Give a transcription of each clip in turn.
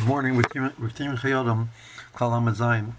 Good morning. We're Tim Chayodim, Klal Hamad Zayin.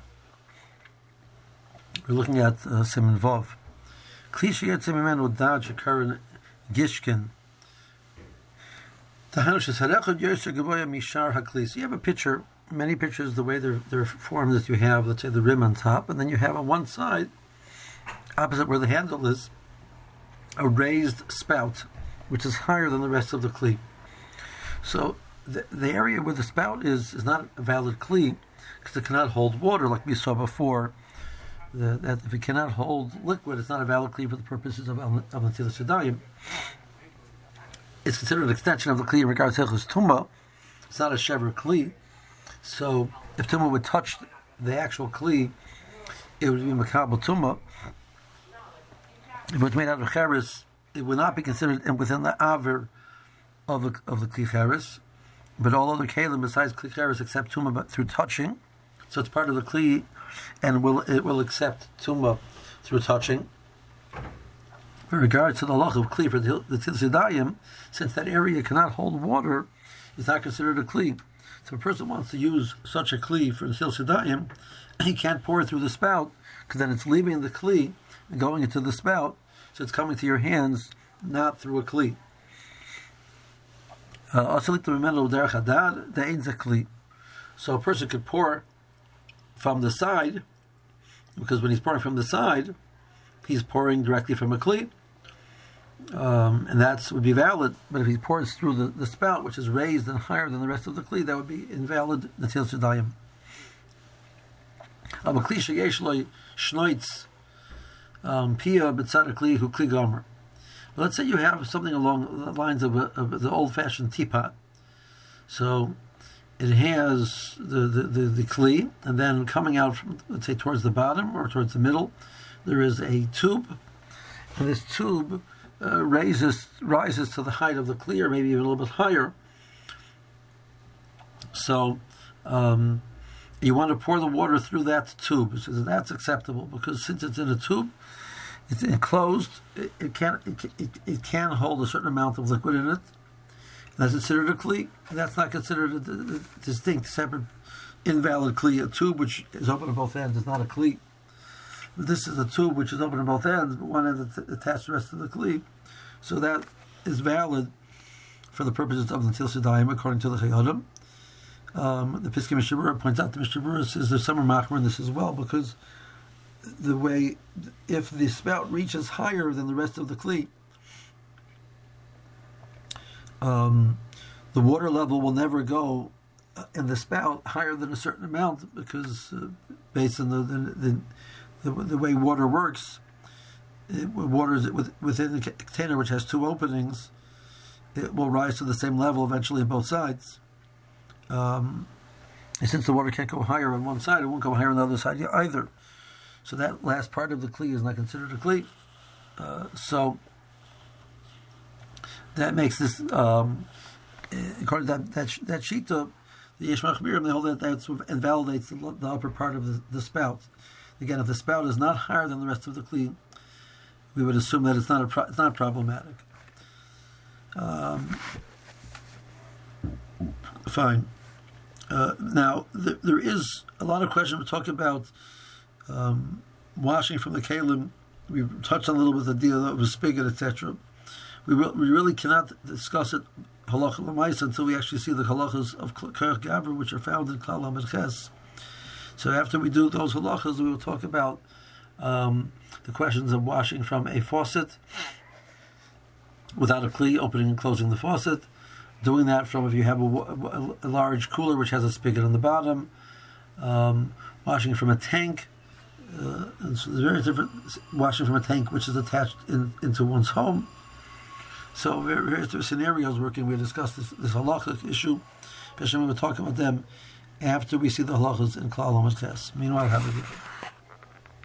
We're looking at Siman Vov. Klishi Yetzim Imenu Dad Shekarin Gishkin. Tahanush Harecha Yosher Gavoya Mishar Haklis. You have a picture, many pictures, the way they're formed, that you have, let's say, the rim on top, and then you have on one side, opposite where the handle is, a raised spout, which is higher than the rest of the kli. So the area where the spout is not a valid kli, because it cannot hold water, like we saw before. That if it cannot hold liquid, it's not a valid kli for the purposes of Netilas Yadayim. It's considered an extension of the kli in regards to Hilchos Tumah. It's not a shever kli. So if Tumah would touch the actual kli, it would be Makabel Tumah. If it was made out of cheres, it would not be considered within the aver of the kli cheres. But all other kalim besides kli cheres accept tumah but through touching, so it's part of the kli, and it will accept tumah through touching. In regards to the halach of kli for the Netilas Yadayim, since that area cannot hold water, it's not considered a kli. So if a person wants to use such a kli for the Netilas Yadayim, he can't pour it through the spout, because then it's leaving the kli and going into the spout, so it's coming to your hands, not through a kli. So a person could pour from the side, because when he's pouring from the side, he's pouring directly from a kli, and that would be valid. But if he pours through the spout, which is raised and higher than the rest of the kli, that would be invalid Netilas Yadayim. A kli sheyesh lo shnoitz pia b'tzad kli hu kli gomer. Let's say you have something along the lines of the old-fashioned teapot. So it has the kli, and then coming out from, let's say, towards the bottom or towards the middle, there is a tube, and this tube rises to the height of the kli, or maybe even a little bit higher. So you want to pour the water through that tube, so that's acceptable, because since it's in a tube, it's enclosed. It can hold a certain amount of liquid in it. That's considered a kli. That's not considered a distinct, separate, invalid kli. A tube which is open on both ends is not a kli. But this is a tube which is open on both ends, but one end attached to the rest of the kli. So that is valid for the purposes of the Netilas Yadayim, according to the Chayodim. The Piskei Mishnah Berurah points out, the Mishnah Berurah says there's some machmer in this as well, because the way, if the spout reaches higher than the rest of the kli, the water level will never go in the spout higher than a certain amount, because based on the way water works, water is within the container, which has two openings, it will rise to the same level eventually on both sides. And since the water can't go higher on one side, it won't go higher on the other side either. So that last part of the kli is not considered a kli. So that makes this, according to that shita, the Yesh Machmirim, they hold that sort of invalidates the upper part of the spout. Again, if the spout is not higher than the rest of the kli, we would assume that it's not problematic. Fine. Now there is a lot of questions. We're talking about washing from the kalim. We touched on a little bit the deal of a spigot, etc. We really cannot discuss it halacha l'maisa until we actually see the halachas of Kerech Gavra, which are found in Klal Hamad Ches. So after we do those halachas, we will talk about the questions of washing from a faucet without a kli, opening and closing the faucet. Doing that from, if you have a large cooler which has a spigot on the bottom, washing from a tank. And so there's various different washing from a tank which is attached into one's home. So various different scenarios working. We discussed this halachic issue, especially when we're talking about them after we see the halachas in Klal Hamad Ches. Meanwhile, have a good day.